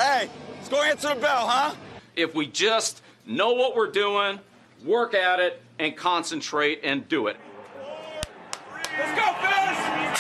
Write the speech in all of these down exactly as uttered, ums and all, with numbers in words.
Hey, let's go answer the bell, huh? If we just know what we're doing, work at it, and concentrate and do it. Let's go, fellas!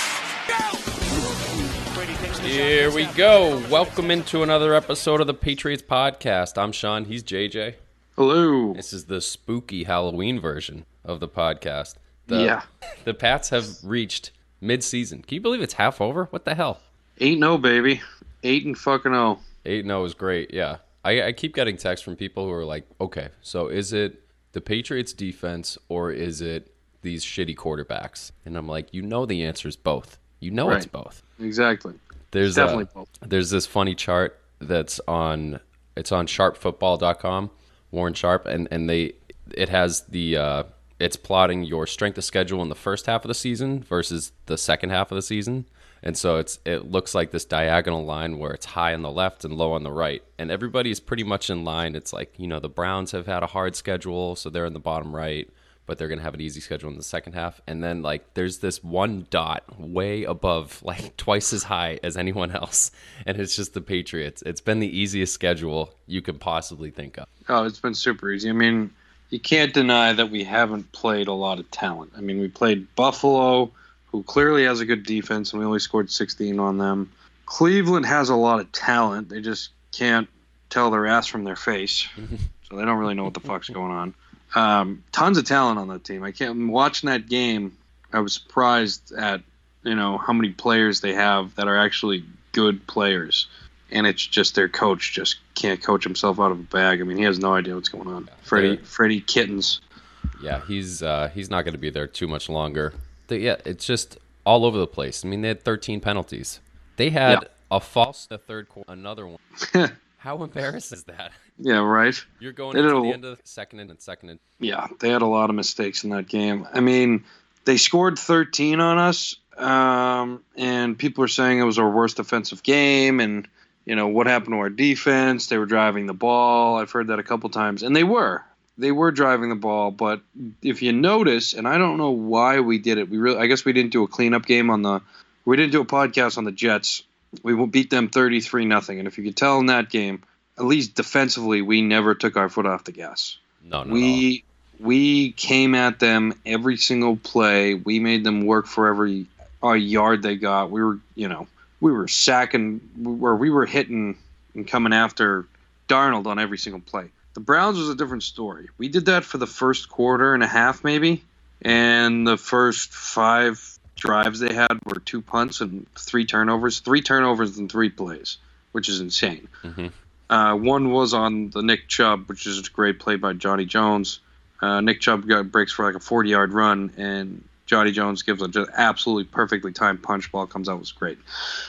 Go! Here we go. Welcome into another episode of the Patriots Podcast. I'm Sean. He's J J. Hello. This is the spooky Halloween version of the podcast. The, yeah. The Pats have reached mid-season. Can you believe it's half over? What the hell? eight and oh, baby. eight and fucking oh. eight and oh is great, yeah. I, I keep getting texts from people who are like, okay, so is it the Patriots defense or is it these shitty quarterbacks? And I'm like, you know the answer is both. You know right. It's both. Exactly. There's it's definitely a, both. There's this funny chart that's on it's on sharp football dot com, Warren Sharp, and, and they it has the uh, it's plotting your strength of schedule in the first half of the season versus the second half of the season. And so it's it looks like this diagonal line where it's high on the left and low on the right. And everybody's pretty much in line. It's like, you know, the Browns have had a hard schedule, so they're in the bottom right, but they're going to have an easy schedule in the second half. And then, like, there's this one dot way above, like, twice as high as anyone else. And it's just the Patriots. It's been the easiest schedule you could possibly think of. Oh, it's been super easy. I mean, you can't deny that we haven't played a lot of talent. I mean, we played Buffalo, who clearly has a good defense, and we only scored sixteen on them. Cleveland has a lot of talent. They just can't tell their ass from their face. So they don't really know what the fuck's going on. Um, tons of talent on that team. I can't watching that game. I was surprised at you know how many players they have that are actually good players, and it's just their coach just can't coach himself out of a bag. I mean, he has no idea what's going on. Freddie, Freddie Kittens. Yeah, he's uh, he's not going to be there too much longer. The, yeah, it's just all over the place. I mean, they had thirteen penalties. They had yeah. a false in the third quarter, another one. How embarrassing is that? Yeah, right. You're going into the end of the second and second and yeah, they had a lot of mistakes in that game. I mean, they scored thirteen on us, um, and people are saying it was our worst defensive game. And you know what happened to our defense? They were driving the ball. I've heard that a couple times, and they were. They were driving the ball, but if you notice, and I don't know why we did it. We really, I guess we didn't do a cleanup game on the. We didn't do a podcast on the Jets. We beat them thirty-three nothing, and if you could tell in that game, at least defensively, we never took our foot off the gas. No, no. We we came at them every single play. We made them work for every uh, yard they got. We were, you know, we were sacking, where we were hitting and coming after Darnold on every single play. The Browns was a different story. We did that for the first quarter and a half, maybe, and the first five drives they had were two punts and three turnovers. Three turnovers in three plays, which is insane. Mm-hmm. Uh, one was on the Nick Chubb, which is a great play by Johnny Jones. Uh, Nick Chubb got breaks for like a forty-yard run, and Johnny Jones gives a just absolutely perfectly timed punch. Ball comes out, was great.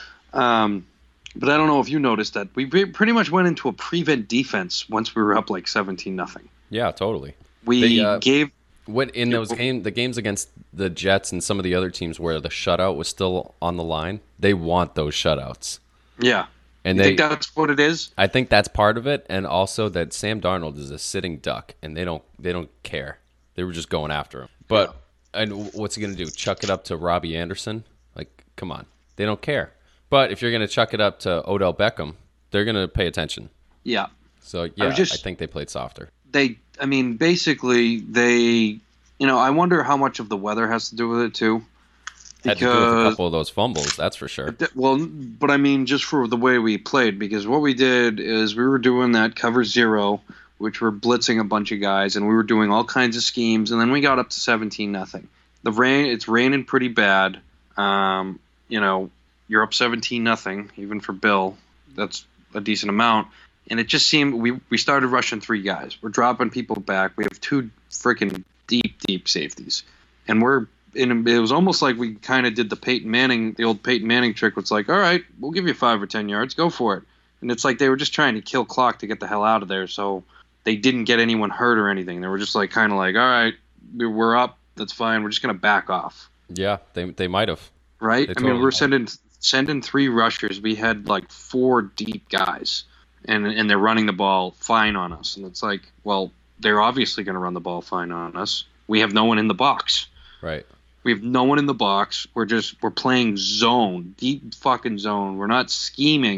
Um, But I don't know if you noticed that we pretty much went into a prevent defense once we were up like seventeen nothing. Yeah, totally. We they, uh, gave when in those game the games against the Jets and some of the other teams where the shutout was still on the line. They want those shutouts. Yeah, and you they think that's what it is. I think that's part of it, and also that Sam Darnold is a sitting duck, and they don't they don't care. They were just going after him. But yeah. And what's he gonna do? Chuck it up to Robbie Anderson? Like, come on, they don't care. But if you're going to chuck it up to Odell Beckham, they're going to pay attention. Yeah. So, yeah, I, just, I think they played softer. They, I mean, basically, they, you know, I wonder how much of the weather has to do with it, too. Had to do with a couple of those fumbles, that's for sure. Well, but I mean, just for the way we played, because what we did is we were doing that cover zero, which were blitzing a bunch of guys, and we were doing all kinds of schemes, and then we got up to seventeen nothing. The rain, it's raining pretty bad. Um, you know, you're up seventeen nothing, even for Bill. That's a decent amount. And it just seemed we, we started rushing three guys. We're dropping people back. We have two freaking deep, deep safeties. And we're in, it was almost like we kind of did the Peyton Manning, the old Peyton Manning trick. It's like, all right, we'll give you five or ten yards. Go for it. And it's like they were just trying to kill clock to get the hell out of there. So they didn't get anyone hurt or anything. They were just like kind of like, all right, we're up. That's fine. We're just going to back off. Yeah, they they might have. Right? They I totally mean, we're might. sending sending three rushers. We had like four deep guys, and and they're running the ball fine on us. And it's like, well, they're obviously going to run the ball fine on us. We have no one in the box. Right. We have no one in the box. We're just we're playing zone, deep fucking zone. We're not scheming.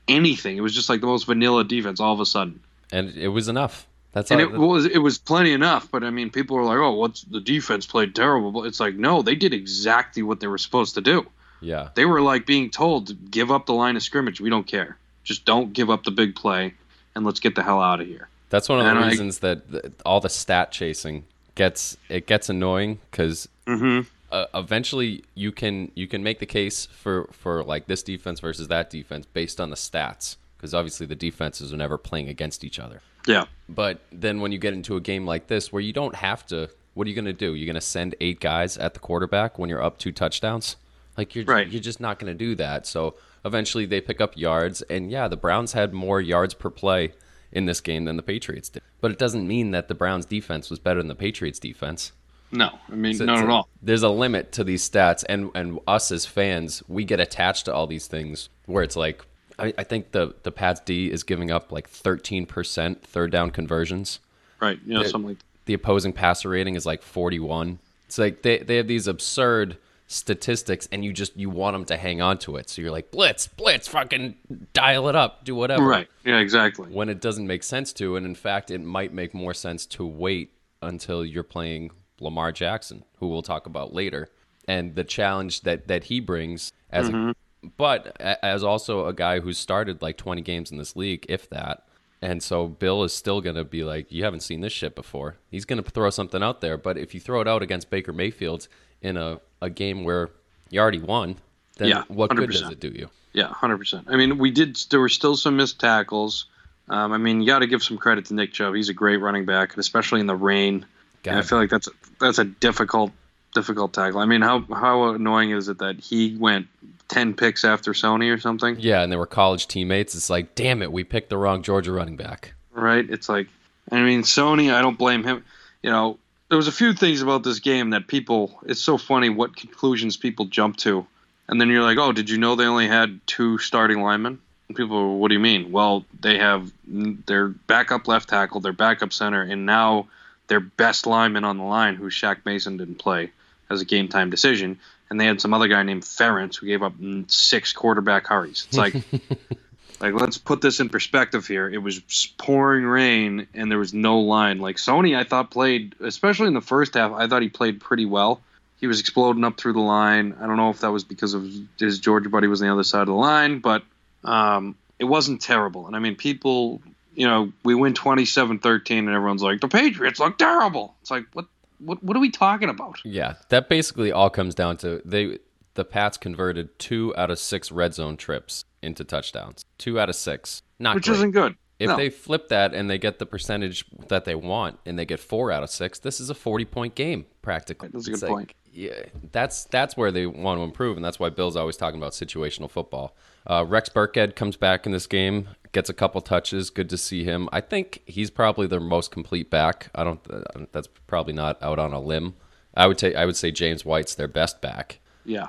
anything. It was just like the most vanilla defense all of a sudden. And it was enough. That's And all. it was it was plenty enough, but I mean, people were like, "Oh, what's the defense played terrible?" But it's like, no, they did exactly what they were supposed to do. yeah. They were like being told to give up the line of scrimmage. We don't care. Just don't give up the big play, and let's get the hell out of here. That's one of the And I- reasons that the, all the stat chasing gets it gets annoying because Mm-hmm. uh, eventually you can you can make the case for for like this defense versus that defense based on the stats because obviously the defenses are never playing against each other. Yeah. But then when you get into a game like this where you don't have to, what are you going to do? You're going to send eight guys at the quarterback when you're up two touchdowns? Like you're Right. you're just not going to do that. So eventually they pick up yards, and yeah, the Browns had more yards per play in this game than the Patriots did. But it doesn't mean that the Browns defense was better than the Patriots defense. No, I mean, So- not so at all. There's a limit to these stats, and and us as fans, we get attached to all these things where it's like, I, I think the the Pats D is giving up like thirteen percent third down conversions. Right. You know, the- something like The opposing passer rating is like forty-one. It's like they, they have these absurd statistics, and you just you want them to hang on to it. So you're like, blitz, blitz, fucking dial it up, do whatever. Right. Yeah, exactly. When it doesn't make sense to, and in fact, it might make more sense to wait until you're playing Lamar Jackson, who we'll talk about later, and the challenge that that he brings as a, but a- as also a guy who's started like twenty games in this league, if that. And so Bill is still going to be like, you haven't seen this shit before. He's going to throw something out there, but if you throw it out against Baker Mayfield in a, a game where you already won, then Yeah, what good does one hundred percent. it do you? Yeah, one hundred percent. I mean, we did. There were still some missed tackles. Um, I mean, you got to give some credit to Nick Chubb. He's a great running back, and especially in the rain. And I God. feel like that's that's a difficult difficult tackle. I mean, how how annoying is it that he went ten picks after Sony or something? Yeah, and they were college teammates. It's like, damn it, we picked the wrong Georgia running back. Right? It's like, I mean, Sony. I don't blame him. You know, there was a few things about this game that people. It's so funny what conclusions people jump to, and then you're like, oh, did you know they only had two starting linemen? And people, are, what do you mean? Well, they have their backup left tackle, their backup center, and now their best lineman on the line, who Shaq Mason didn't play, as a game time decision, and they had some other guy named Ferentz who gave up mm, six quarterback hurries. It's like, like let's put this in perspective here. It was pouring rain and there was no line. Like Sony, I thought played, especially in the first half, I thought he played pretty well. He was exploding up through the line. I don't know if that was because of his Georgia buddy was on the other side of the line, but um, it wasn't terrible. And I mean, people, you know, we win twenty-seven thirteen and everyone's like, the Patriots look terrible. It's like, what? What what are we talking about? Yeah, that basically all comes down to they. The Pats converted two out of six red zone trips into touchdowns. Two out of six, not Which great. isn't good. If No. they flip that and they get the percentage that they want, and they get four out of six, this is a forty-point game practically. That's a It's good like, point. Yeah, that's that's where they want to improve, and that's why Bill's always talking about situational football. Uh, Rex Burkhead comes back in this game, gets a couple touches. Good to see him. I think he's probably their most complete back. I don't. Uh, that's probably not out on a limb. I would say I would say James White's their best back. Yeah.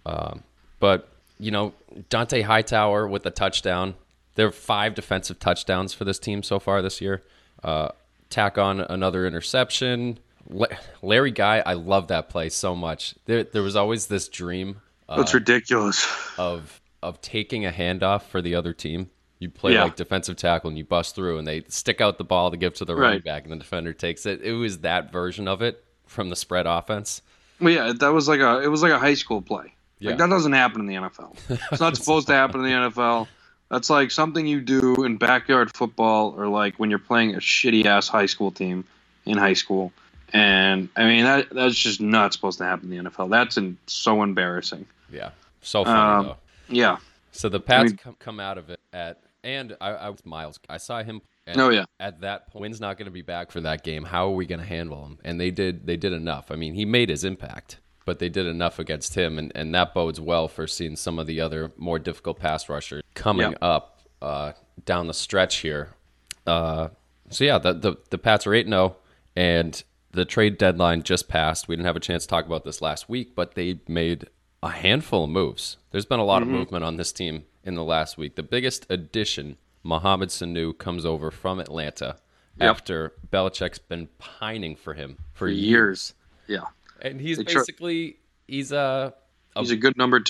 But, you know, Dante Hightower with a touchdown. There are five defensive touchdowns for this team so far this year. Uh, tack on another interception. La- Larry Guy, I love that play so much. There there was always this dream uh, That's ridiculous. of of taking a handoff for the other team. You play Yeah. like defensive tackle and you bust through and they stick out the ball to give to the running Right. back and the defender takes it. It was that version of it from the spread offense. Well, yeah, that was like a it was like a high school play. Yeah. Like that doesn't happen in the N F L. It's not supposed to happen in the N F L. That's like something you do in backyard football or like when you're playing a shitty ass high school team in high school. And I mean that that's just not supposed to happen in the N F L. That's in, so embarrassing. Yeah. So funny Um, though. Yeah. So the Pats mean- come, come out of it at, and I, I was Miles. I saw him. And Oh, yeah. At that point, Wynn's not going to be back for that game. How are we going to handle him? And they did. They did enough. I mean, he made his impact, but they did enough against him, and, and that bodes well for seeing some of the other more difficult pass rushers coming Yeah. up uh, down the stretch here. Uh, so yeah, the the, the Pats are eight and zero, and the trade deadline just passed. We didn't have a chance to talk about this last week, but they made a handful of moves. There's been a lot Mm-hmm. of movement on this team in the last week. The biggest addition, Mohamed Sanu, comes over from Atlanta Yep. after Belichick's been pining for him for, For years. years. Yeah. And he's They tr- basically he's a, a He's a good number two.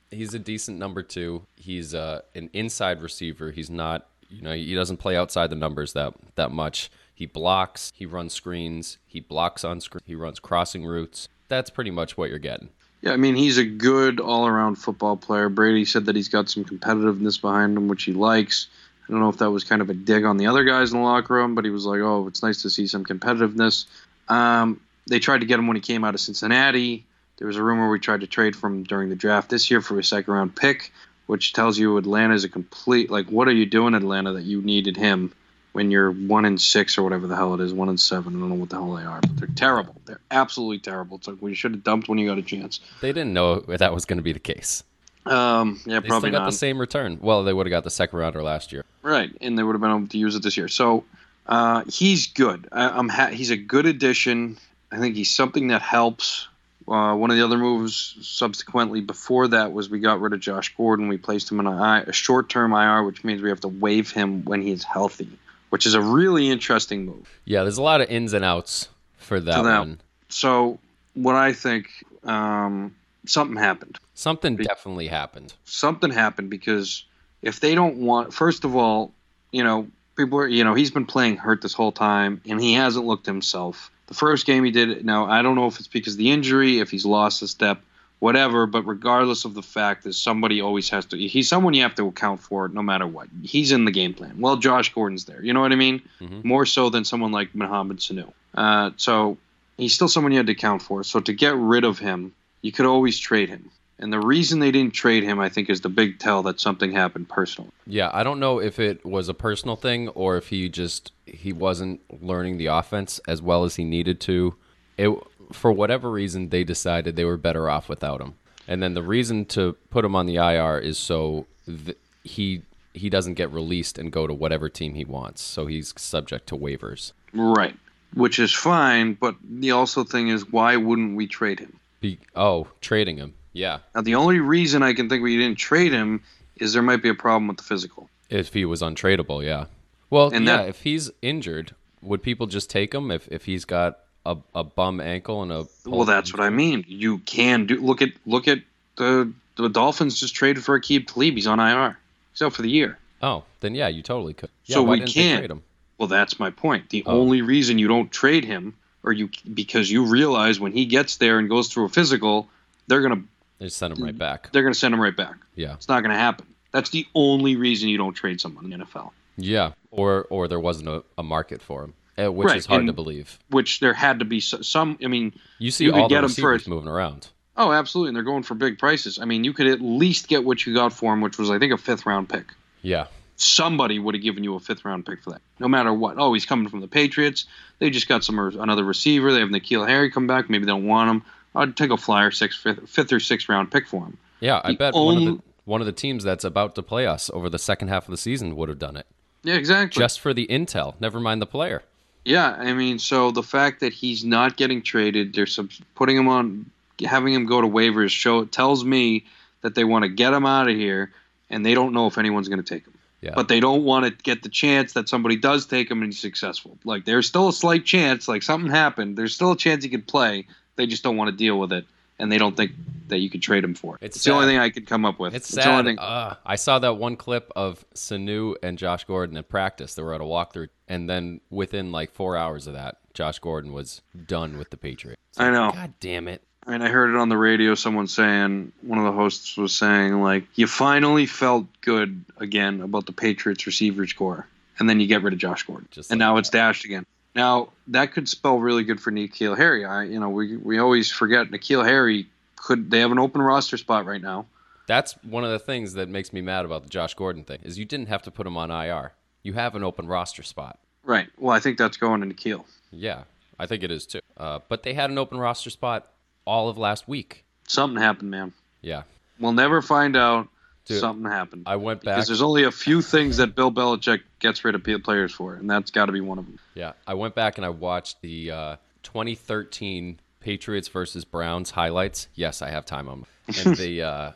he's a decent number two. He's uh, an inside receiver. He's not, you know, he doesn't play outside the numbers that that much. He blocks, he runs screens, he blocks on screen, he runs crossing routes. That's pretty much what you're getting. Yeah, I mean, he's a good all-around football player. Brady said that he's got some competitiveness behind him, which he likes. I don't know if that was kind of a dig on the other guys in the locker room, but he was like, oh, it's nice to see some competitiveness. Um, they tried to get him when he came out of Cincinnati. There was a rumor we tried to trade for him during the draft this year for a second-round pick, which tells you Atlanta is a complete, like, what are you doing, Atlanta, that you needed him when you're one and six or whatever the hell it is, one and seven. I don't know what the hell they are, but they're terrible. They're absolutely terrible. It's like we should have dumped when you got a chance. They didn't know that was going to be the case. Um, yeah, they probably still got not. the same return. Well, they would have got the second rounder last year. Right, and they would have been able to use it this year. So uh, he's good. I, I'm ha- he's a good addition. I think he's something that helps. Uh, one of the other moves subsequently before that was we got rid of Josh Gordon. We placed him in a, I- a short-term I R, which means we have to waive him when he's healthy, which is a really interesting move. Yeah, there's a lot of ins and outs for that, that one. So what I think, um, something happened. Something definitely happened. Something happened because if they don't want, first of all, you know, people are, you know, he's been playing hurt this whole time and he hasn't looked himself. The first game he did, now I don't know if it's because of the injury, if he's lost a step, whatever, but regardless of the fact that somebody always has to, he's someone you have to account for no matter what. He's in the game plan. Well, Josh Gordon's there. You know what I mean? Mm-hmm. More so than someone like Mohamed Sanu. Uh, so he's still someone you had to account for. So to get rid of him, you could always trade him. And the reason they didn't trade him, I think, is the big tell that something happened personally. Yeah, I don't know if it was a personal thing or if he just he wasn't learning the offense as well as he needed to. It for whatever reason they decided they were better off without him. And then the reason to put him on the I R is so th- he he doesn't get released and go to whatever team he wants. So he's subject to waivers. Right, which is fine, but the also thing is why wouldn't we trade him? Be- oh, trading him. Yeah. Now, the only reason I can think we didn't trade him is there might be a problem with the physical. If he was untradeable, yeah. Well, And yeah, that- if he's injured, would people just take him if, if he's got a, a bum ankle and a... Well, that's what I mean. You can do. Look at look at the the Dolphins just traded for Aqib Talib. He's on I R. He's out for the year. Oh, then yeah, you totally could. Yeah, So why we didn't they can't. trade him? Well, that's my point. The Oh. only reason you don't trade him, or you because you realize when he gets there and goes through a physical, they're gonna They just send him right back. they're gonna send him right back. Yeah. It's not gonna happen. That's the only reason you don't trade someone in the N F L. Yeah, or or there wasn't a, a market for him, eh, which Right, is hard and- to believe. Which there had to be so- some. I mean, You see you could all get the him for- receivers moving around. oh, absolutely, and they're going for big prices. I mean, you could at least get what you got for him, which was I think a fifth round pick. Yeah. Somebody would have given you a fifth round pick for that, no matter what. Oh, he's coming from the Patriots. They just got some another receiver. They have N'Keal Harry come back. Maybe they don't want him. I'd take a flyer sixth, fifth, fifth or sixth round pick for him. Yeah, I The bet one only- of the one of the teams that's about to play us over the second half of the season would have done it. Yeah, exactly. Just for the intel, never mind the player. Yeah, I mean, so the fact that he's not getting traded, they're sub- putting him on, having him go to waivers, show tells me that they want to get him out of here, and they don't know if anyone's going to take him. Yeah. But they don't want to get the chance that somebody does take him and he's successful. Like, there's still a slight chance, like something happened. There's still a chance he could play. They just don't want to deal with it, and they don't think that you could trade him for it. It's It's, the only sad. thing I could come up with. It's the only sad. thing- Uh, I saw that one clip of Sanu and Josh Gordon at practice. They were at a walkthrough, and then within like four hours of that, Josh Gordon was done with the Patriots. It's I like, know. God damn it. And I heard it on the radio, someone saying, one of the hosts was saying, like, you finally felt good again about the Patriots receivers core. And then you get rid of Josh Gordon. Just and like now that. it's dashed again. Now, that could spell really good for N'Keal Harry. I, you know, we we always forget N'Keal Harry could, they have an open roster spot right now. That's one of the things that makes me mad about the Josh Gordon thing, is you didn't have to put him on I R. You have an open roster spot. Right. Well, I think that's going to N'Keal. Yeah, I think it is too. Uh, but they had an open roster spot all of last week. Something happened, man. Yeah. We'll never find out. Dude, Something happened. I went back. Because there's only a few things that Bill Belichick gets rid of players for, and that's got to be one of them. Yeah, I went back and I watched the uh, twenty thirteen Patriots versus Browns highlights. Yes, I have time on. And the uh,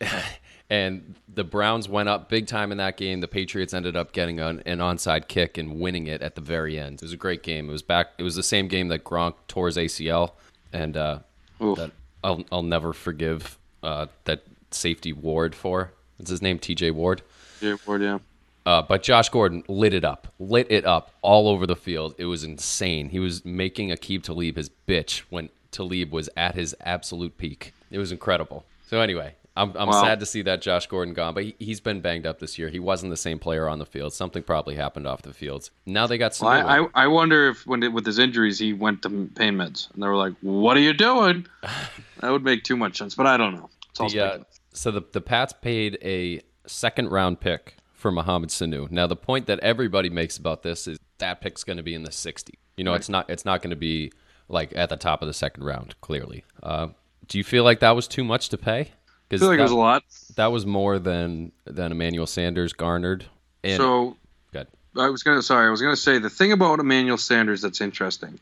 and the Browns went up big time in that game. The Patriots ended up getting an, an onside kick and winning it at the very end. It was a great game. It was back. It was the same game that Gronk tore his A C L, and uh, Oof. that I'll I'll never forgive uh, that safety Ward for. What's his name? T J Ward. Yeah, Ward, yeah. Uh, but Josh Gordon lit it up, lit it up all over the field. It was insane. He was making Aqib Talib his bitch when Talib was at his absolute peak. It was incredible. So anyway, I'm, I'm Wow. sad to see that Josh Gordon gone, but he, he's been banged up this year. He wasn't the same player on the field. Something probably happened off the fields. Now they got some. Well, I, I I wonder if when it, with his injuries he went to pain meds and they were like, "What are you doing?" That would make too much sense, but I don't know. It's all the, uh, speculative. so the the Pats paid a second round pick for Mohamed Sanu. Now the point that everybody makes about this is that pick's going to be in the sixties. You know, Right. it's not it's not going to be like at the top of the second round. Clearly, uh, do you feel like that was too much to pay? I Because feel like that, it was a lot. that was more than than Emmanuel Sanders garnered. And, So good. I was gonna sorry, I was gonna say the thing about Emmanuel Sanders that's interesting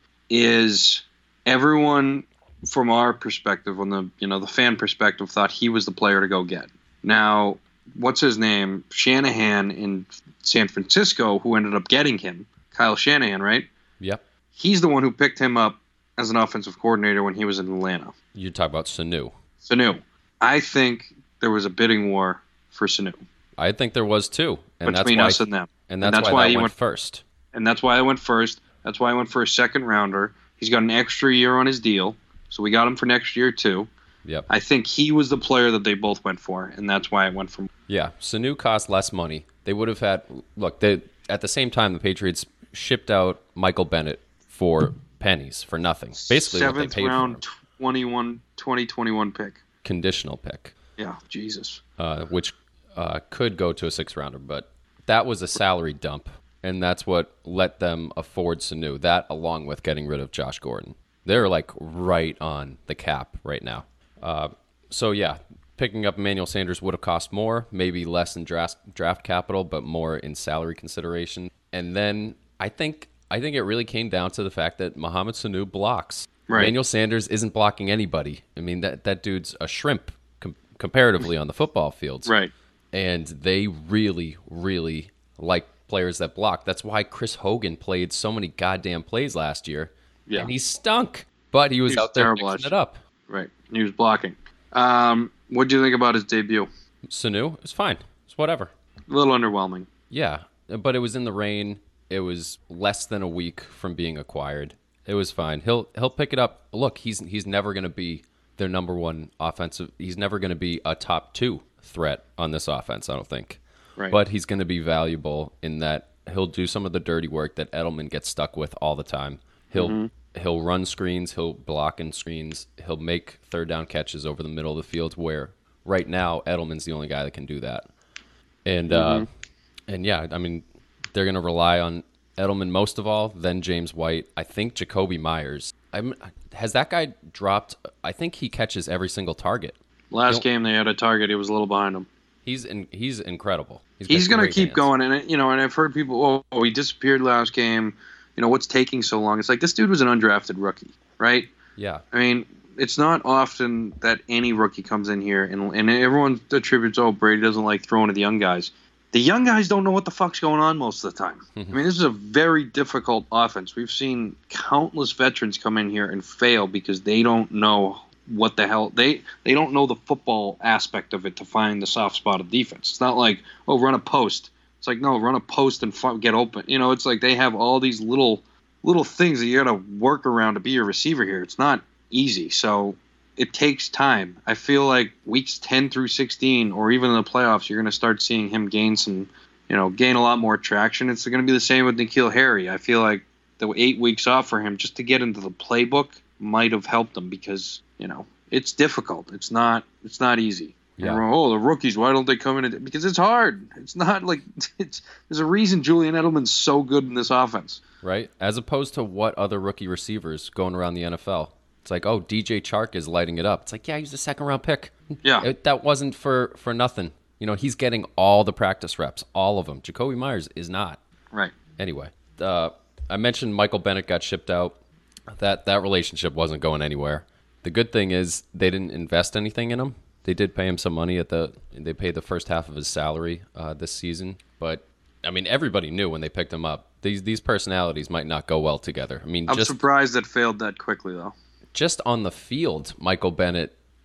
is everyone from our perspective, on the you know the fan perspective, thought he was the player to go get. Now, what's his name? Shanahan in San Francisco, who ended up getting him, Kyle Shanahan, right? Yep. He's the one who picked him up as an offensive coordinator when he was in Atlanta. You talk about Sanu. Sanu. I think there was a bidding war for Sanu I think there was too, and between that's us why. and them. And that's, that's why, why that he went, went- first. And that's why I went first. That's why I went for a second rounder. He's got an extra year on his deal, so we got him for next year too. Yep. I think he was the player that they both went for, and that's why I went for. Yeah, Sanu cost less money. They would have had look. They at the same time the Patriots shipped out Michael Bennett for pennies for nothing. Basically, seventh what they paid round, for him. twenty-one, twenty twenty-one pick. Conditional pick, Yeah, Jesus. uh, which uh, could go to a sixth rounder, but that was a salary dump, and that's what let them afford Sanu. That along with getting rid of Josh Gordon, they're like right on the cap right now. Uh, so yeah, picking up Emmanuel Sanders would have cost more, maybe less in draft draft capital, but more in salary consideration. And then I think I think it really came down to the fact that Mohamed Sanu blocks. Right. Emmanuel Sanders isn't blocking anybody. I mean that that dude's a shrimp com- comparatively on the football fields. Right. And they really, really like players that block. That's why Chris Hogan played so many goddamn plays last year. Yeah. And he stunk. But he was, He was out there terrible mixing last it up. Right. He was blocking. Um, what do you think about his debut? Sanu, it's fine. It's whatever. A little underwhelming. Yeah. But it was in the rain. It was less than a week from being acquired. It was fine. He'll he'll pick it up. Look, he's he's never going to be their number one offensive. He's never going to be a top two threat on this offense, I don't think. Right. But he's going to be valuable in that he'll do some of the dirty work that Edelman gets stuck with all the time. He'll Mm-hmm. he'll run screens, he'll block in screens, he'll make third down catches over the middle of the field where right now Edelman's the only guy that can do that. And Mm-hmm. uh, and yeah, I mean they're going to rely on Edelman most of all, then James White. I think Jacoby Myers. I'm, has that guy dropped? I think he catches every single target. Last He'll- game they had a target. He was a little behind him. He's in, he's incredible. got He's going to great keep hands. going, and you know, and I've heard people, oh, he disappeared last game. You know, what's taking so long? It's like this dude was an undrafted rookie, right? Yeah, I mean, it's not often that any rookie comes in here, and and everyone attributes, oh, Brady doesn't like throwing to the young guys. The young guys don't know what the fuck's going on most of the time. I mean, this is a very difficult offense. We've seen countless veterans come in here and fail because they don't know what the hell they they don't know the football aspect of it to find the soft spot of defense. It's not like, oh, run a post. It's like, no, run a post and fu- get open. You know, it's like they have all these little little things that you got to work around to be a receiver here. It's not easy. So it takes time. I feel like weeks ten through sixteen, or even in the playoffs, you're going to start seeing him gain some, you know, gain a lot more traction. It's going to be the same with N'Keal Harry. I feel like the eight weeks off for him just to get into the playbook might have helped him because, you know, it's difficult. It's not. It's not easy. Yeah. And we're, oh, the rookies. Why don't they come in? And, because it's hard. It's not like it's. There's a reason Julian Edelman's so good in this offense. right. As opposed to what other rookie receivers going around the N F L. It's like, oh, D J Chark is lighting it up. It's like, yeah, he's a second round pick. Yeah. It, that wasn't for for nothing. You know, he's getting all the practice reps, all of them. Jacoby Myers is not. Right. Anyway, uh, I mentioned Michael Bennett got shipped out. That that relationship wasn't going anywhere. The good thing is they didn't invest anything in him. They did pay him some money at the. They paid the first half of his salary uh, this season. But I mean, everybody knew when they picked him up. These these personalities might not go well together. I mean, I'm just surprised it failed that quickly, though. just on the field, Michael Bennett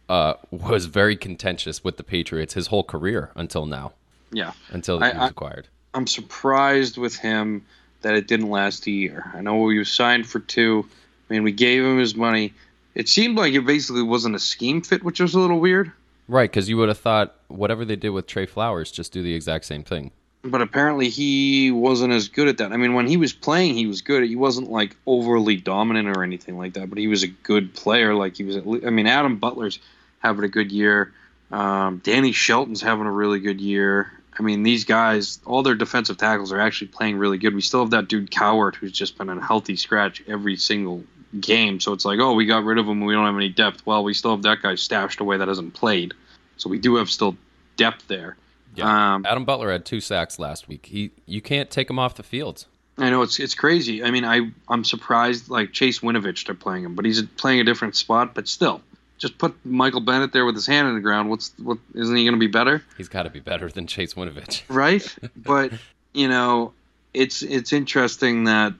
uh, was very contentious with the Patriots his whole career until now, Yeah. until I- he was I- acquired. I'm surprised with him that it didn't last a year. I know he was signed for two. I mean, we gave him his money. It seemed like it basically wasn't a scheme fit, which was a little weird. Right, because you would have thought whatever they did with Trey Flowers, just do the exact same thing. But apparently he wasn't as good at that. I mean, when he was playing, he was good. He wasn't like overly dominant or anything like that, but he was a good player. Like he was, at le- I mean, Adam Butler's having a good year. Um, Danny Shelton's having a really good year. I mean, these guys, all their defensive tackles are actually playing really good. We still have that dude Cowart who's just been a healthy scratch every single game. So it's like, oh, we got rid of him and we don't have any depth. Well, we still have that guy stashed away that hasn't played. So we do have still depth there. Yeah. Um, Adam Butler had two sacks last week. He, you can't take him off the field. I know it's it's crazy. I mean, I I'm surprised like Chase Winovich they're playing him, but he's playing a different spot. But still, just put Michael Bennett there with his hand in the ground. What's what? Isn't he going to be better? He's got to be better than Chase Winovich. Right? But you know, it's it's interesting that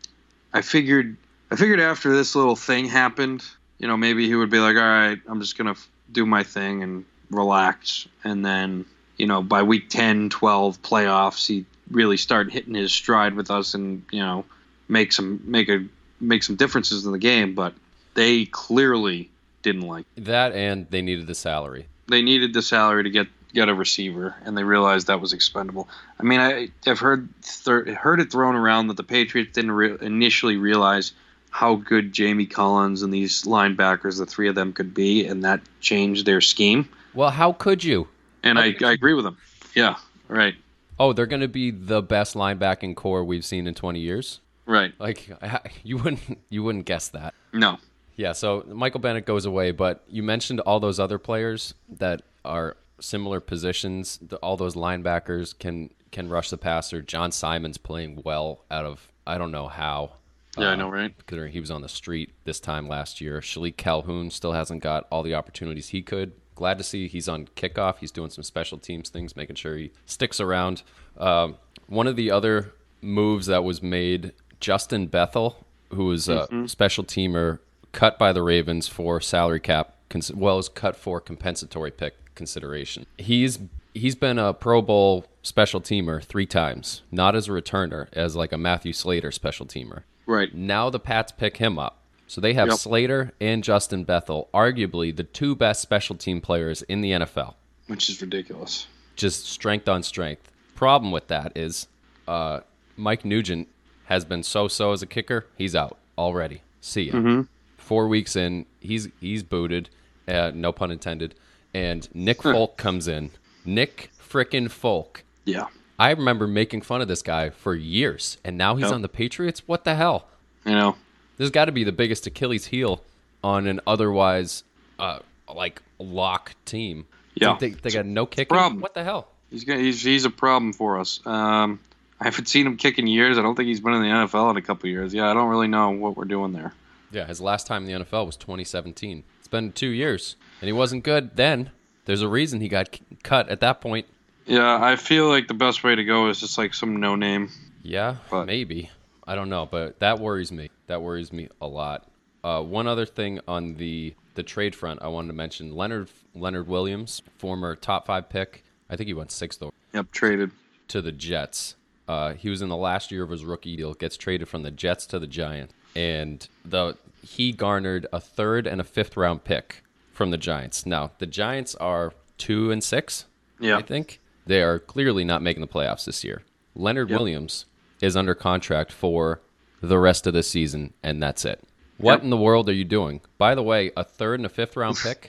I figured I figured after this little thing happened, you know, maybe he would be like, all right, I'm just gonna f- do my thing and relax, and then you know, by week ten, twelve playoffs, he really start hitting his stride with us and, you know, make some make a make some differences in the game, but they clearly didn't like it. That and they needed the salary. They needed the salary to get get a receiver, and they realized that was expendable. I mean, I, I've heard th- heard it thrown around that the Patriots didn't re- initially realize how good Jamie Collins and these linebackers, the three of them, could be, and that changed their scheme. Well, how could you? And I, I agree with them. Yeah, right. Oh, they're going to be the best linebacking core we've seen in twenty years. Right. Like you wouldn't you wouldn't guess that. No. Yeah, so Michael Bennett goes away, but you mentioned all those other players that are similar positions. The, all those linebackers can can rush the passer. John Simon's playing well out of I don't know how. Yeah, uh, I know, right? Because he was on the street this time last year. Shalik Calhoun still hasn't got all the opportunities he could. Glad to see he's on kickoff. He's doing some special teams things, making sure he sticks around. Um, one of the other moves that was made, Justin Bethel, who was a Mm-hmm. special teamer, cut by the Ravens for salary cap, cons- well as cut for compensatory pick consideration. He's he's been a Pro Bowl special teamer three times, not as a returner, as like a Matthew Slater special teamer. Right. Now the Pats pick him up. So they have Yep. Slater and Justin Bethel, arguably the two best special team players in the N F L. Which is ridiculous. Just strength on strength. Problem with that is uh, Mike Nugent has been so-so as a kicker. He's out already. See ya. Mm-hmm. Four weeks in, he's he's booted. Uh, no pun intended. And Nick Folk comes in. Nick frickin' Folk. Yeah. I remember making fun of this guy for years, and now he's Yep. on the Patriots? What the hell? You know. This has got to be the biggest Achilles heel on an otherwise, uh, like, lock team. Yeah. They, they got no kicking? problem. What the hell? He's gonna, he's he's a problem for us. Um, I haven't seen him kick in years. I don't think he's been in the N F L in a couple of years. Yeah, I don't really know what we're doing there. Yeah, his last time in the N F L was twenty seventeen. It's been two years, and he wasn't good then. There's a reason he got c- cut at that point. Yeah, I feel like the best way to go is just like some no name. Yeah, But- maybe. I don't know, but that worries me. That worries me a lot. Uh, one other thing on the the trade front I wanted to mention, Leonard Leonard Williams, former top five pick. I think he went sixth over Yep, traded. to the Jets. Uh, he was in the last year of his rookie deal, gets traded from the Jets to the Giants. And the he garnered a third and a fifth round pick from the Giants. Now, the Giants are two and six, Yeah. I think. They are clearly not making the playoffs this year. Leonard Yep. Williams is under contract for the rest of the season, and that's it. What Yep. in the world are you doing? By the way, a third and a fifth round pick,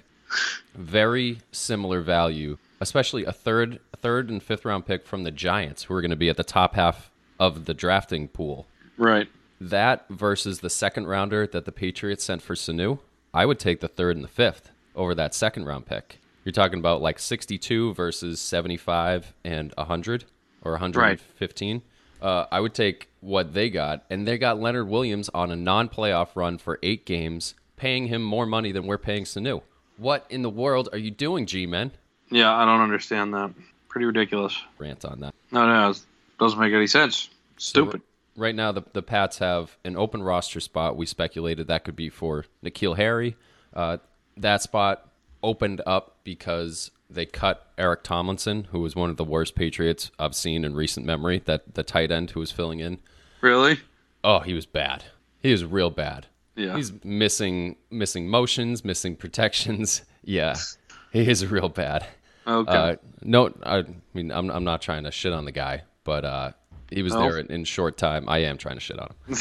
very similar value, especially a third, a third and fifth round pick from the Giants, who are going to be at the top half of the drafting pool. Right. That versus the second rounder that the Patriots sent for Sanu, I would take the third and the fifth over that second round pick. You're talking about like sixty-two versus seventy-five and one hundred or one hundred fifteen. Uh, I would take what they got, and they got Leonard Williams on a non-playoff run for eight games, paying him more money than we're paying Sanu. What in the world are you doing, G-Men? Yeah, I don't understand that. Pretty ridiculous. Rant on that. No, no, it doesn't make any sense. Stupid. Right now, the the Pats have an open roster spot. We speculated that could be for N'Keal Harry. Uh, that spot opened up because they cut Eric Tomlinson, who was one of the worst Patriots I've seen in recent memory, that the tight end who was filling in. Really? Oh, he was bad. He was real bad. Yeah. He's missing missing motions, missing protections. Yeah, he is real bad. Okay. Uh, no, I mean, I'm I'm not trying to shit on the guy, but uh, he was Oh. there in, in short time. I am trying to shit on him.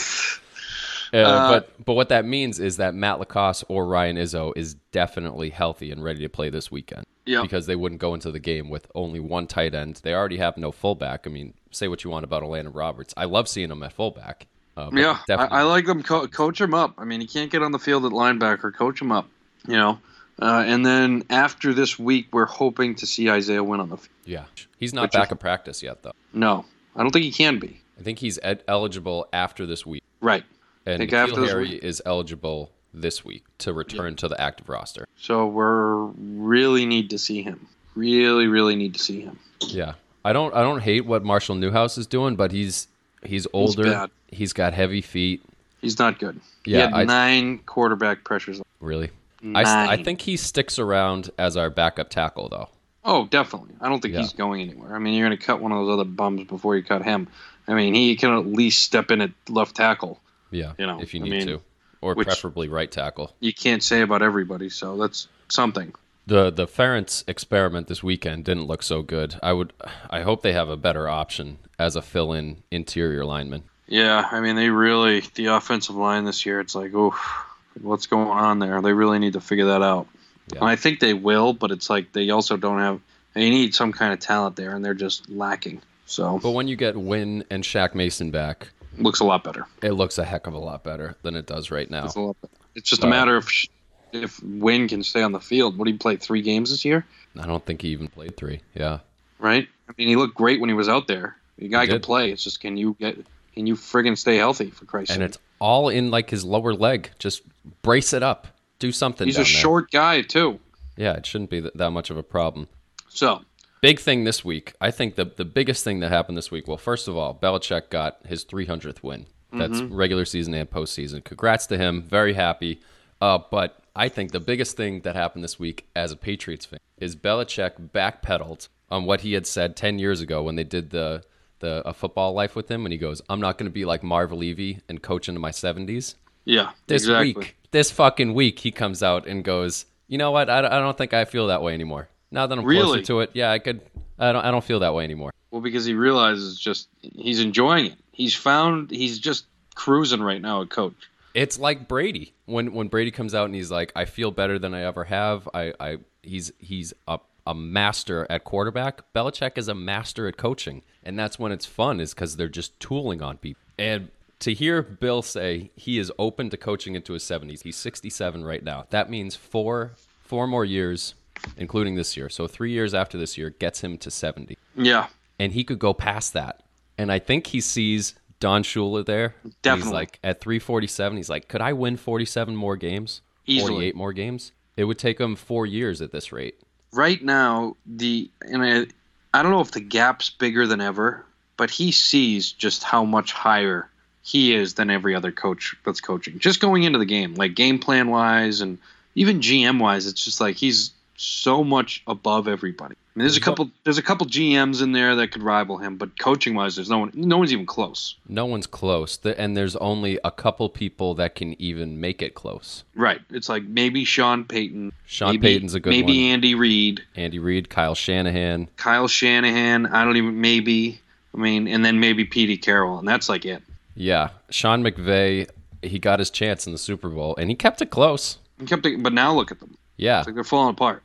uh, but but what that means is that Matt Lacoste or Ryan Izzo is definitely healthy and ready to play this weekend. Yep. Because they wouldn't go into the game with only one tight end. They already have no fullback. I mean, say what you want about Orlando Roberts. I love seeing him at fullback. Uh, but Yeah, I, definitely- I like them. Co- coach him up. I mean, he can't get on the field at linebacker. Coach him up. You know, uh, and then after this week, we're hoping to see Isaiah Wynn on the field. Yeah, he's not Which back is- in practice yet, though. No, I don't think he can be. I think he's ed- eligible after this week, Right. and think N'Keal after this Harry week. is eligible this week to return to the active roster. So we're really need to see him. Really, really need to see him. Yeah, I don't I don't hate what Marshall Newhouse is doing, but he's he's older. bad. He's got heavy feet. He's not good. Yeah, he had I- nine quarterback pressures. Really, I, s- I Nine. think he sticks around as our backup tackle, though. Oh, definitely. I don't think Yeah. he's going anywhere. I mean, you're going to cut one of those other bums before you cut him. I mean, he can at least step in at left tackle. Yeah, You know, if you I need mean, to, or which- preferably right tackle. You can't say about everybody, so that's something. The the Ferentz experiment this weekend didn't look so good. I would I hope they have a better option as a fill-in interior lineman. Yeah, I mean, they really, the offensive line this year, it's like, oof, what's going on there? They really need to figure that out. Yeah. And I think they will, but it's like they also don't have, they need some kind of talent there, and they're just lacking. So, But when you get Wynn and Shaq Mason back, looks a lot better. it looks a heck of a lot better than it does right now. It's, a lot better. It's just a Uh, matter of sh- if Wynn can stay on the field. What, did he play three games this year? I don't think he even played three. Yeah. Right? I mean, he looked great when he was out there. The guy He can did. play. It's just, can you get, can you friggin' stay healthy, for Christ's And sake? it's all in like his lower leg. Just brace it up. Do something He's down a there. short guy, too. Yeah, it shouldn't be th- that much of a problem. So, Big thing this week. I think the the biggest thing that happened this week. Well, first of all, Belichick got his three hundredth win. That's regular season and postseason. Congrats to him. Very happy. Uh, but I think the biggest thing that happened this week as a Patriots fan is Belichick backpedaled on what he had said ten years ago when they did the the a football life with him, and he goes, "I'm not going to be like Marv Levy and coach into my seventies." yeah, This exactly. week, this fucking week, he comes out and goes, "You know what? I, I don't think I feel that way anymore. Now that I'm Really? closer to it, yeah, I could. I don't. I don't feel that way anymore." Well, because he realizes just he's enjoying it. He's found he's just cruising right now at coach. It's like Brady when when Brady comes out and he's like, "I feel better than I ever have." I, I he's he's a a master at quarterback. Belichick is a master at coaching, and that's when it's fun, is because they're just tooling on people. And to hear Bill say he is open to coaching into his seventies, he's sixty-seven right now. That means four four more years, including this year. So three years after this year gets him to seventy, Yeah, and he could go past that. And I think he sees Don Shula there. And He's Definitely. like, at three forty-seven, he's like, could I win forty-seven more games? Easily. forty-eight more games? It would take him four years at this rate. right now the and I, I don't know if the gap's bigger than ever, but he sees just how much higher he is than every other coach that's coaching. Just going into the game, like game plan wise and even G M wise, it's just like he's so much above everybody. I mean, there's a couple there's a couple G Ms in there that could rival him, but coaching wise, there's no one no one's even close. No one's close. The- And there's only a couple people that can even make it close. Right. It's like maybe Sean Payton. Sean maybe, Payton's a good maybe one. Andy Reid, Andy Reid, Kyle Shanahan. Kyle Shanahan. I don't even maybe. I mean, and then maybe Petey Carroll, and that's like it. Yeah. Sean McVay, he got his chance in the Super Bowl, and he kept it close. He kept it, but now look at them. Yeah. It's like they're falling apart.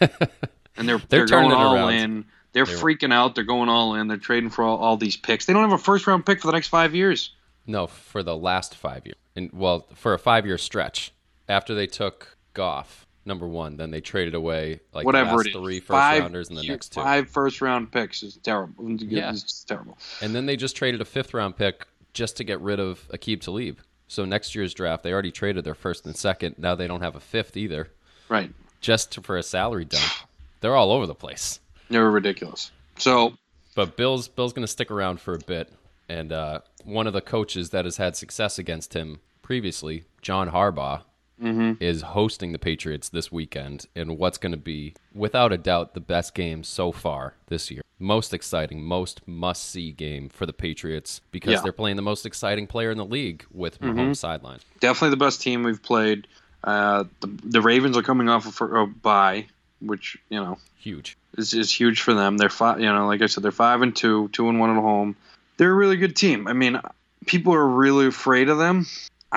And they're They're they're, turning going it all around. in. They're freaking out. They're going all in. They're trading for all, all these picks. They don't have a first round pick for the next five years. No, for the last five years. And well, for a five year stretch. After they took Goff, number one, then they traded away like Whatever the last it is. three first five, rounders and the next two. Five first round picks is terrible. Yeah. It's just terrible. And then they just traded a fifth round pick just to get rid of Aqib Talib. So next year's draft, they already traded their first and second. Now they don't have a fifth either, Right. just to, for a salary dump. They're all over the place. They're ridiculous. So But Bill's Bill's going to stick around for a bit. And uh, one of the coaches that has had success against him previously, John Harbaugh, Mhm. is hosting the Patriots this weekend in what's going to be, without a doubt, the best game so far this year. Most exciting, most must-see game for the Patriots because Yeah. they're playing the most exciting player in the league with Mahomes sideline. Definitely the best team we've played. Uh, the, the Ravens are coming off of a bye, which, you know, Huge. is, is huge for them. They're five, you know, like I said, they're five and two, two and one at home. They're a really good team. I mean, people are really afraid of them.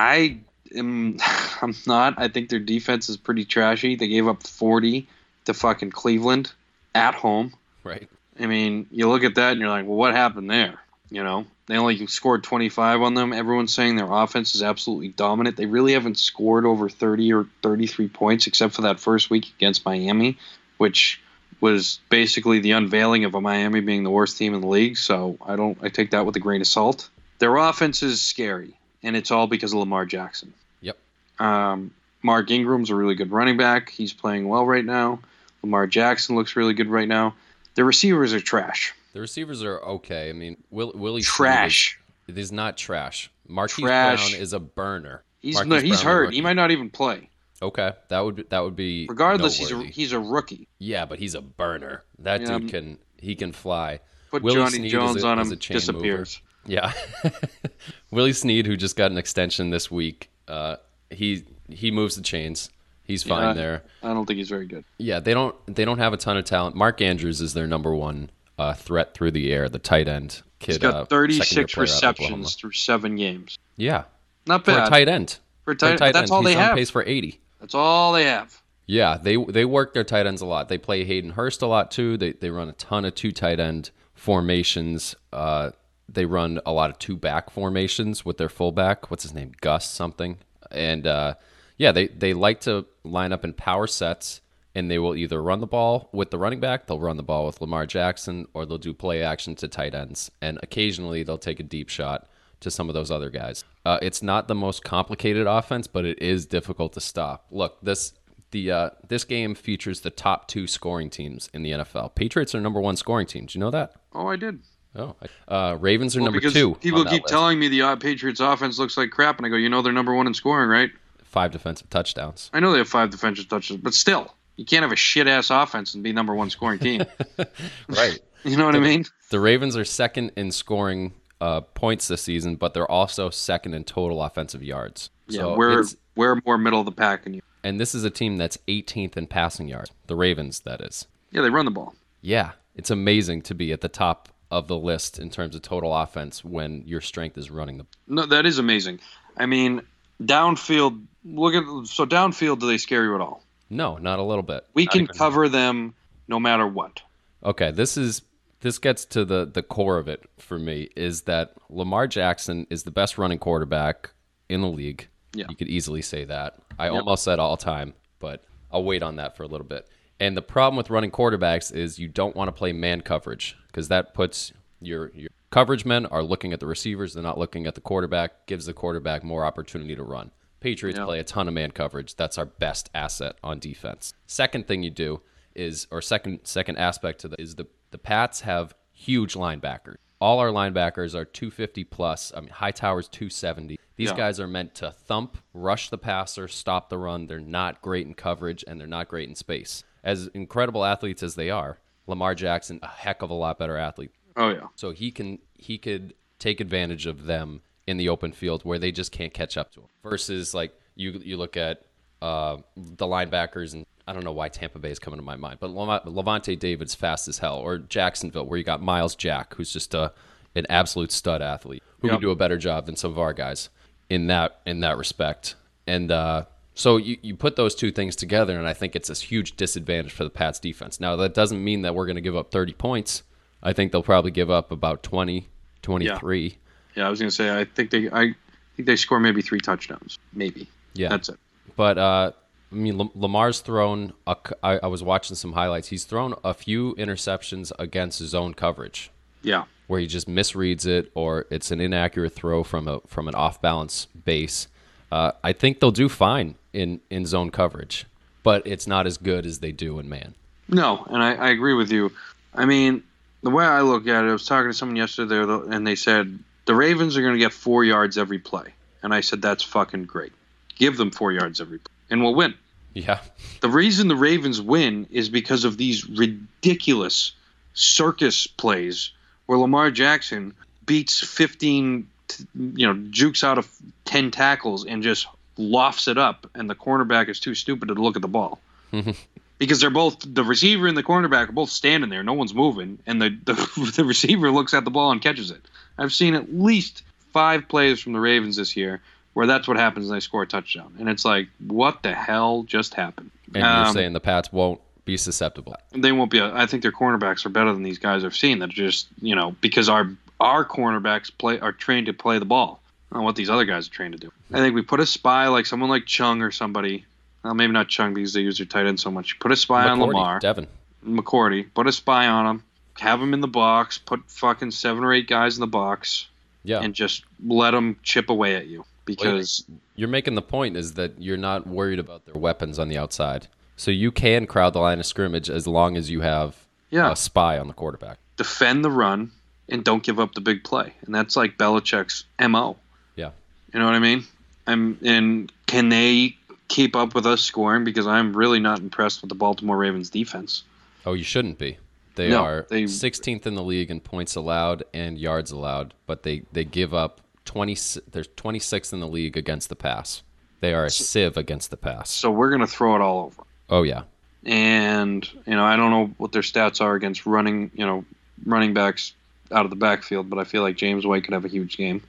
I am, I'm not. I think their defense is pretty trashy. They gave up forty to fucking Cleveland at home. Right. I mean, you look at that and you're like, well, what happened there? You know, they only scored twenty-five on them. Everyone's saying their offense is absolutely dominant. They really haven't scored over thirty or thirty-three points except for that first week against Miami, which was basically the unveiling of a Miami being the worst team in the league. So I don't, I take that with a grain of salt. Their offense is scary, and it's all because of Lamar Jackson. Yep. Um, Mark Ingram's a really good running back. He's playing well right now. Lamar Jackson looks really good right now. The receivers are trash. The receivers are okay. I mean, Will, Willie Trash. Snead is, it is not trash. Marquise Trash. Brown is a burner. He's Marquise no, he's Brown, the hurt. rookie. He might not even play. Okay, that would be, that would be Regardless, he's a noteworthy. he's a rookie. Yeah, but he's a burner. That Yeah, dude can he can fly. Put Willie Johnny Snead Jones is a, on is him, a chain disappears. mover. Yeah, Willie Snead, who just got an extension this week, uh, he he moves the chains. He's fine Yeah, there. I don't think he's very good. Yeah, they don't they don't have a ton of talent. Mark Andrews is their number one uh, threat through the air, the tight end kid. He's got uh, thirty-six second-year player out of Oklahoma. receptions through seven games. Yeah, Not for bad. a tight end. For a For a tight, tight that's end, all he's they on have. pace for eighty. That's all they have. Yeah, they they work their tight ends a lot. They play Hayden Hurst a lot too. They they run a ton of two tight end formations. Uh, they run a lot of two back formations with their fullback. What's his name? Gus something. And uh, yeah, they they like to line up in power sets, and they will either run the ball with the running back, they'll run the ball with Lamar Jackson, or they'll do play action to tight ends, and occasionally they'll take a deep shot to some of those other guys. Uh, it's not the most complicated offense, but it is difficult to stop. Look, this the uh, this game features the top two scoring teams in the N F L. Patriots are number one scoring team. Did you know that? Oh, I did. Oh, uh, Ravens are Well, number because two. people on that keep list. telling me the uh, Patriots offense looks like crap, and I go, you know, they're number one in scoring, right? Five defensive touchdowns. I know they have five defensive touches, but still, you can't have a shit ass offense and be number one scoring team. Right. You know what I mean? The Ravens are second in scoring uh, points this season, but they're also second in total offensive yards. Yeah, So we're it's- we're more middle of the pack than you. and this is a team that's eighteenth in passing yards. The Ravens, that is. Yeah, they run the ball. Yeah, it's amazing to be at the top of the list in terms of total offense when your strength is running the. No, that is amazing. I mean, downfield. Look at so downfield. Do they scare you at all? No, not a little bit. We Not can even- cover them no matter what. Okay, this is this gets to the the core of it for me is that Lamar Jackson is the best running quarterback in the league. Yeah. You could easily say that. I almost said all time, but I'll wait on that for a little bit. And the problem with running quarterbacks is you don't want to play man coverage because that puts your your coverage men are looking at the receivers, they're not looking at the quarterback, gives the quarterback more opportunity to run. Patriots Yeah. play a ton of man coverage. That's our best asset on defense. Second thing you do is, or second second aspect to that is the the Pats have huge linebackers. All our linebackers are two fifty plus. I mean, Hightower's two seventy. These Yeah. guys are meant to thump, rush the passer, stop the run. They're not great in coverage, and they're not great in space. As incredible athletes as they are, Lamar Jackson, a heck of a lot better athlete. Oh yeah. So he can he could take advantage of them in the open field where they just can't catch up to him. Versus like you you look at uh, the linebackers, and I don't know why Tampa Bay is coming to my mind, but Leva- Levante David's fast as hell, or Jacksonville where you got Miles Jack, who's just a an absolute stud athlete who Yep. can do a better job than some of our guys in that in that respect. And uh, so you, you put those two things together, and I think it's a huge disadvantage for the Pats defense. Now, that doesn't mean that we're going to give up thirty points. I think they'll probably give up about twenty, twenty-three. Yeah, I was gonna say I think they I think they score maybe three touchdowns. Maybe. Yeah. That's it. But, uh, I mean, Lam- Lamar's thrown, a c- I, I was watching some highlights. He's thrown a few interceptions against zone coverage Yeah. where he just misreads it or it's an inaccurate throw from a from an off-balance base. Uh, I think they'll do fine in, in zone coverage, but it's not as good as they do in man. No, and I, I agree with you. I mean, the way I look at it, I was talking to someone yesterday, and they said the Ravens are going to get four yards every play, and I said that's fucking great give them four yards every play, and we'll win. Yeah. The reason the Ravens win is because of these ridiculous circus plays where Lamar Jackson beats fifteen, you know, jukes out of ten tackles and just lofts it up, and the cornerback is too stupid to look at the ball. Because they're both, the receiver and the cornerback are both standing there. No one's moving, and the, the the receiver looks at the ball and catches it. I've seen at least five plays from the Ravens this year where that's what happens and they score a touchdown. And it's like, what the hell just happened? And Um, you're saying the Pats won't be susceptible. they won't be. I think their cornerbacks are better than these guys I've seen. That are just, you know, because our our cornerbacks play are trained to play the ball, not what these other guys are trained to do. I think we put a spy like someone like Chung or somebody. Well, maybe not Chung because they use their tight end so much. Put a spy on McCourty, Lamar, Devin. McCourty. Put a spy on him. Have him in the box. Put fucking seven or eight guys in the box, Yeah. and just let them chip away at you. Because You're making the point is that you're not worried about their weapons on the outside. So you can crowd the line of scrimmage as long as you have Yeah. a spy on the quarterback. defend the run and don't give up the big play, and that's like Belichick's M O. Yeah. You know what I mean? I'm, and can they keep up with us scoring? Because I'm really not impressed with the Baltimore Ravens defense. Oh, you shouldn't be. They No, are they- sixteenth in the league in points allowed and yards allowed, but they, they give up twenty. They're twenty-sixth in the league against the pass. They are a sieve against the pass. So we're going to throw it all over. Oh yeah. And, you know, I don't know what their stats are against running, you know, running backs out of the backfield, but I feel like James White could have a huge game.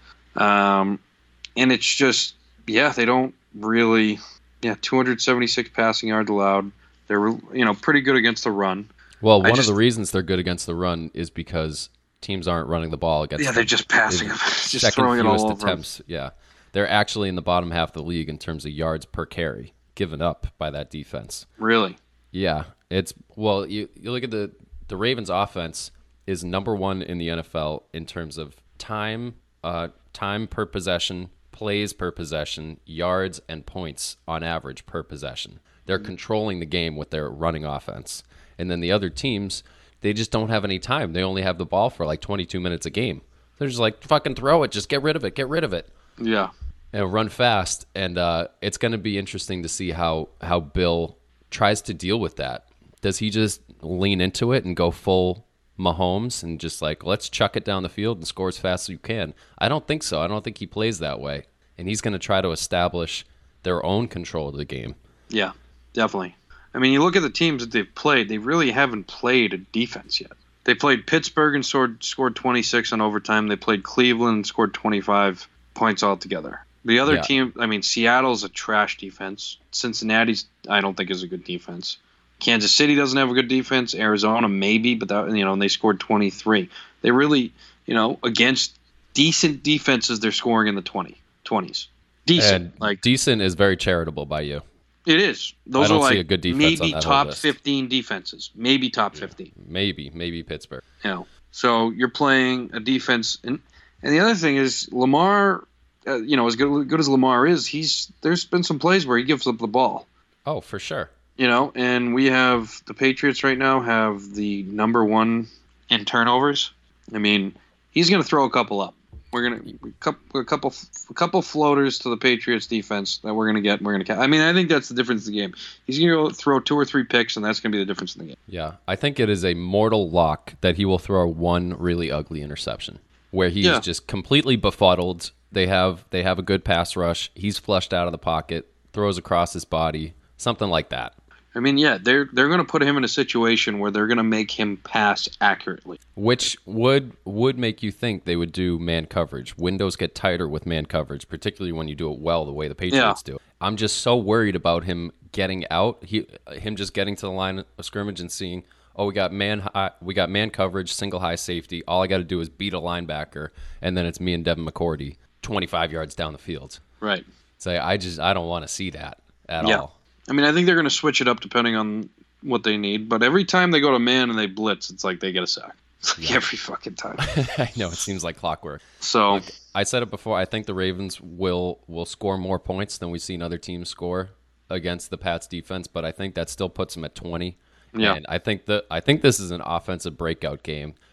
Um, and it's just, yeah, they don't really, yeah, two hundred seventy-six passing yards allowed. They're, you know, pretty good against the run. Well, I one just- of the reasons they're good against the run is because teams aren't running the ball against Yeah, them. they're just passing They're them. Just second throwing it all fewest over 'em. attempts. Yeah. They're actually in the bottom half of the league in terms of yards per carry given up by that defense. Really? Yeah, it's well. You you look at the the Ravens' offense is number one in the N F L in terms of time, uh, time per possession, plays per possession, yards and points on average per possession. They're controlling the game with their running offense, and then the other teams, they just don't have any time. They only have the ball for like twenty-two minutes a game. They're just like, fucking throw it, just get rid of it, get rid of it. Yeah. And run fast, and uh, it's going to be interesting to see how how Bill tries to deal with that. Does he just lean into it and go full Mahomes and just like, let's chuck it down the field and score as fast as you can? I don't think so. I don't think he plays that way, and he's going to try to establish their own control of the game. Yeah, definitely. I mean, you look at the teams that they've played, they really haven't played a defense yet. They played Pittsburgh and scored, scored twenty-six on overtime. They played Cleveland and scored twenty-five points altogether. The other Yeah. team, I mean, Seattle's a trash defense. Cincinnati's, I don't think, is a good defense. Kansas City doesn't have a good defense. Arizona, maybe, but that, you know, and they scored twenty-three. They really, you know, against decent defenses, they're scoring in the twenty, twenties. Decent. And like, decent is very charitable by you. it is. Those I don't are like see a good defense maybe on that whole top list. fifteen defenses. Maybe top fifteen. Maybe, maybe Pittsburgh. You know, so you're playing a defense, and and the other thing is Lamar. Uh, you know, as good, good as Lamar is, he's there's been some plays where he gives up the ball. Oh, for sure. You know, and we have the Patriots right now have the number one in turnovers. I mean, he's going to throw a couple up. We're gonna a couple, a couple, a couple floaters to the Patriots defense that we're gonna get. We're gonna. Ca- I mean, I think that's the difference in the game. He's gonna throw two or three picks, and that's gonna be the difference in the game. Yeah, I think it is a mortal lock that he will throw one really ugly interception where he's Yeah. just completely befuddled. They have they have a good pass rush. He's flushed out of the pocket, throws across his body, something like that. I mean, yeah, they're they're gonna put him in a situation where they're gonna make him pass accurately. Which would would make you think they would do man coverage. Windows get tighter with man coverage, particularly when you do it well the way the Patriots do. I'm just so worried about him getting out. He him just getting to the line of scrimmage and seeing, oh, we got man high, we got man coverage, single high safety. All I got to do is beat a linebacker, and then it's me and Devin McCourty, twenty-five yards down the field. Right. Say, I just I don't want to see that at Yeah. all. I mean, I think they're gonna switch it up depending on what they need. But every time they go to man and they blitz, it's like they get a sack. It's like every fucking time. I know it seems like clockwork. So I said it before. I think the Ravens will will score more points than we've seen other teams score against the Pats defense, but I think that still puts them at twenty. Yeah. And I think the I think this is an offensive breakout game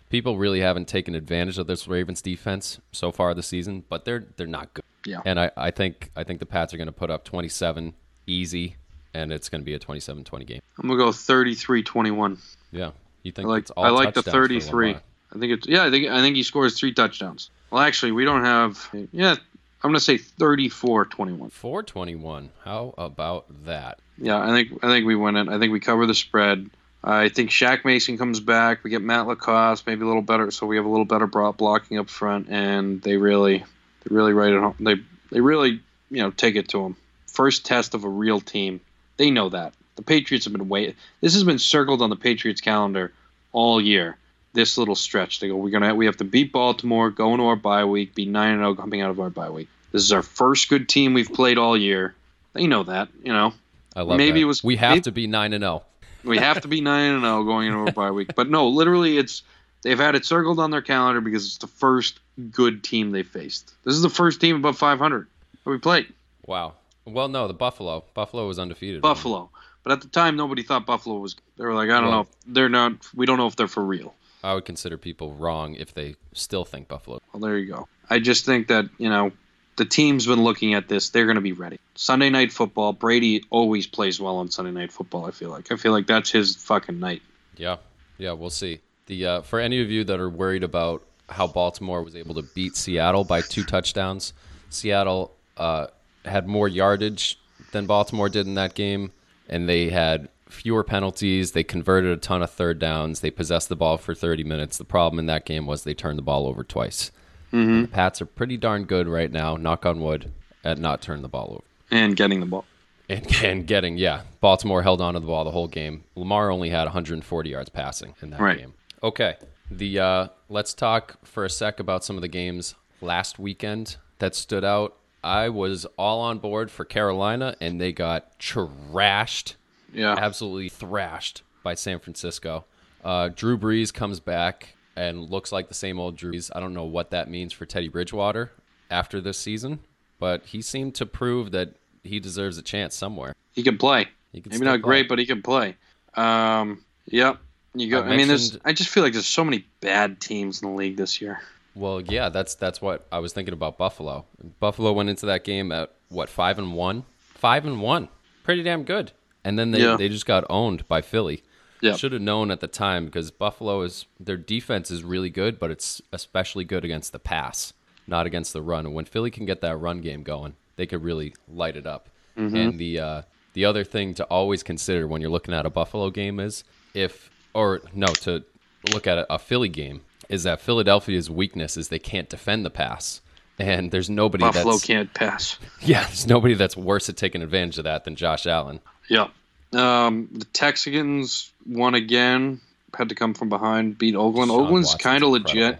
people really haven't taken advantage of this Ravens defense so far this season, but they're they're not good. Yeah. And I, I think I think the Pats are going to put up twenty-seven easy, and it's going to be a twenty-seven twenty game. I'm gonna go thirty-three twenty-one. Yeah. You think I like it's all I like the touchdowns for thirty-three. Lamar? I think it's yeah. I think I think he scores three touchdowns. Well, actually, we don't have. Yeah, I'm gonna say thirty-four twenty-one. four twenty-one. How about that? Yeah, I think I think we win it. I think we cover the spread. I think Shaq Mason comes back. We get Matt Lacoste, maybe a little better, so we have a little better bro- blocking up front, and they really, they really write it home. They they really you know take it to them. First test of a real team. They know that the Patriots have been waiting. This has been circled on the Patriots calendar all year. This little stretch, they go. We're gonna we have to beat Baltimore, go into our bye week, be nine and zero coming out of our bye week. This is our first good team we've played all year. They know that, you know. I love Maybe that. it was we have maybe, to be nine and zero. We have to be nine and zero going into a bye week. But no, literally, it's they've had it circled on their calendar because it's the first good team they faced. This is the first team above five hundred that we played. Wow. Well, no, the Buffalo. Buffalo was undefeated. Buffalo, but at the time, nobody thought Buffalo was. They were like, I don't Well, know, if they're not. We don't know if they're for real. I would consider people wrong if they still think Buffalo. Well, there you go. I just think that you know the team's been looking at this. They're going to be ready. Sunday Night Football. Brady always plays well on Sunday Night Football. I feel like. I feel like that's his fucking night. Yeah, yeah, we'll see. The uh, for any of you that are worried about how Baltimore was able to beat Seattle by two touchdowns, Seattle uh, had more yardage than Baltimore did in that game, and they had fewer penalties. They converted a ton of third downs. They possessed the ball for thirty minutes. The problem in that game was they turned the ball over twice. Mm-hmm. The Pats are pretty darn good right now, knock on wood, at not turning the ball over. And getting the ball. And, and getting, yeah, Baltimore held on to the ball the whole game. Lamar only had one hundred forty yards passing in that Right. game. Okay, the uh, let's talk for a sec about some of the games last weekend that stood out. I was all on board for Carolina, and they got trashed, Yeah. absolutely thrashed by San Francisco. Uh, Drew Brees comes back and looks like the same old Drew Brees. I don't know what that means for Teddy Bridgewater after this season, but he seemed to prove that he deserves a chance somewhere. He can play. He can Maybe still not play. great, but he can play. Um, yep. You go. I I, mean, there's. mentioned- I just feel like there's so many bad teams in the league this year. Well, yeah, that's that's what I was thinking about Buffalo. Buffalo went into that game at what five and one, five and one, pretty damn good. And then they, Yeah. they just got owned by Philly. Yep. Should have known at the time because Buffalo is their defense is really good, but it's especially good against the pass, not against the run. And when Philly can get that run game going, they could really light it up. Mm-hmm. And the uh, the other thing to always consider when you're looking at a Buffalo game is if or no to look at a, a Philly game is that Philadelphia's weakness is they can't defend the pass. And there's nobody Buffalo that's can't pass. yeah, there's nobody that's worse at taking advantage of that than Josh Allen. Yep. Um, the Texans won again. Had to come from behind, beat Oakland. Sean Oakland's Watson's kind of legit. incredible.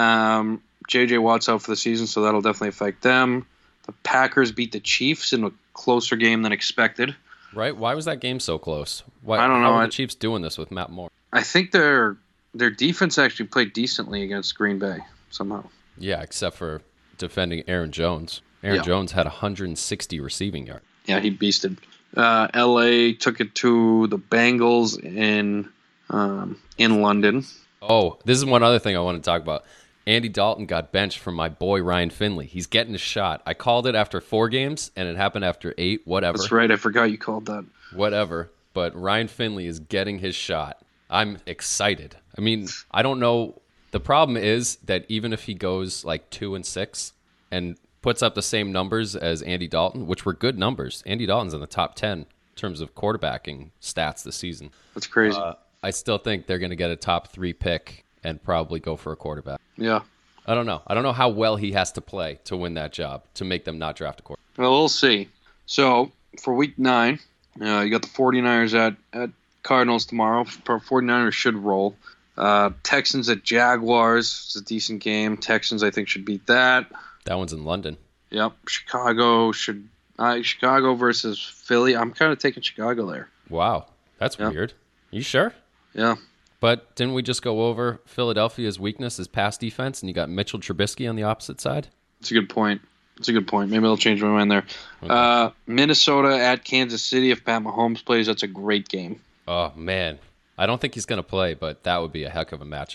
Um, J J Watt's out for the season, so that'll definitely affect them. The Packers beat the Chiefs in a closer game than expected. Right? Why was that game so close? Why, I don't How know. are I- the Chiefs doing this with Matt Moore? I think their their defense actually played decently against Green Bay somehow. Yeah, except for defending Aaron Jones. Aaron Yeah. Jones had one hundred sixty receiving yards. Yeah, he beasted. Uh, L A took it to the Bengals in um, in London. Oh, this is one other thing I want to talk about. Andy Dalton got benched from my boy Ryan Finley. He's getting a shot. I called it after four games, and it happened after eight. Whatever. That's right. I forgot you called that. Whatever. But Ryan Finley is getting his shot. I'm excited. I mean, I don't know. The problem is that even if he goes like two and six and puts up the same numbers as Andy Dalton, which were good numbers, Andy Dalton's in the top ten in terms of quarterbacking stats this season. That's crazy. Uh, I still think they're going to get a top three pick and probably go for a quarterback. yeah. I don't know. I don't know how well he has to play to win that job to make them not draft a quarterback. Well, we'll see. So for week nine, uh, you got the 49ers at, at Cardinals tomorrow. 49ers should roll. Uh, Texans at Jaguars. It's a decent game. Texans, I think, should beat that. That one's in London. Yep. Chicago should. Uh, Chicago versus Philly. I'm kind of taking Chicago there. Wow. That's Yeah. weird. You sure? Yeah. But didn't we just go over Philadelphia's weakness is pass defense, and you got Mitchell Trubisky on the opposite side? That's a good point. That's a good point. Maybe I'll change my mind there. Okay. Uh, Minnesota at Kansas City. If Pat Mahomes plays, that's a great game. Oh, man. I don't think he's going to play, but that would be a heck of a matchup.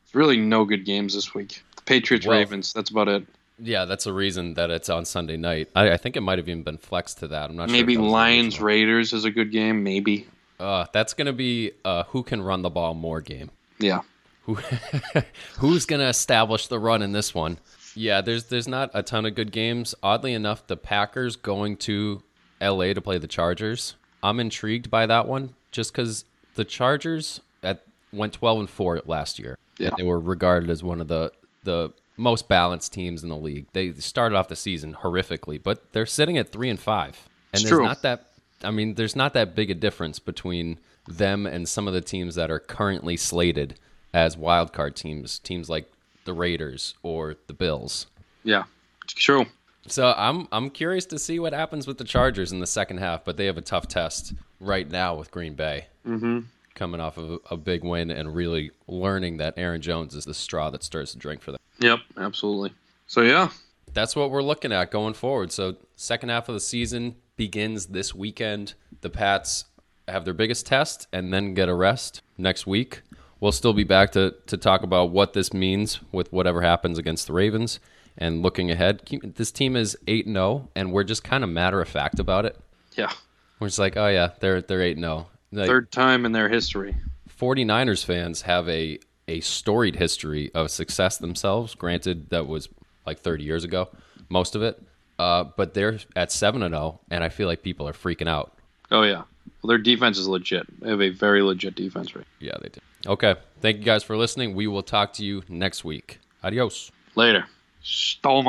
It's really no good games this week. Patriots, Well, Ravens. That's about it. Yeah, that's a reason that it's on Sunday night. I, I think it might have even been flexed to that. I'm not Maybe sure. Maybe Lions, original. Raiders is a good game. Maybe. Uh, that's going to be uh, who can run the ball more game. Yeah. Who Who's going to establish the run in this one? Yeah, there's there's not a ton of good games. Oddly enough, the Packers going to L A to play the Chargers. I'm intrigued by that one just because the Chargers at went twelve and four last year. Yeah. And they were regarded as one of the the most balanced teams in the league. They started off the season horrifically, but they're sitting at three and five. And It's there's true. not that I mean, there's not that big a difference between them and some of the teams that are currently slated as wild card teams, teams like the Raiders or the Bills. Yeah. It's true. So I'm I'm curious to see what happens with the Chargers in the second half, but they have a tough test right now with Green Bay. Mm-hmm. Coming off of a, a big win and really learning that Aaron Jones is the straw that stirs the drink for them. Yep. Absolutely. So, yeah. That's what we're looking at going forward. So second half of the season begins this weekend. The Pats have their biggest test and then get a rest next week. We'll still be back to, to talk about what this means with whatever happens against the Ravens and looking ahead. This team is eight and oh, and we're just kind of matter of fact about it. Yeah. We're just like, oh, yeah, they're they're eight and oh. Like, Third time in their history. 49ers fans have a, a storied history of success themselves. Granted, that was like thirty years ago, most of it. Uh, but they're at seven and oh, and I feel like people are freaking out. Oh, yeah. Well, their defense is legit. They have a very legit defense, right? Yeah, they did. Okay. Thank you guys for listening. We will talk to you next week. Adios. Later. Stole my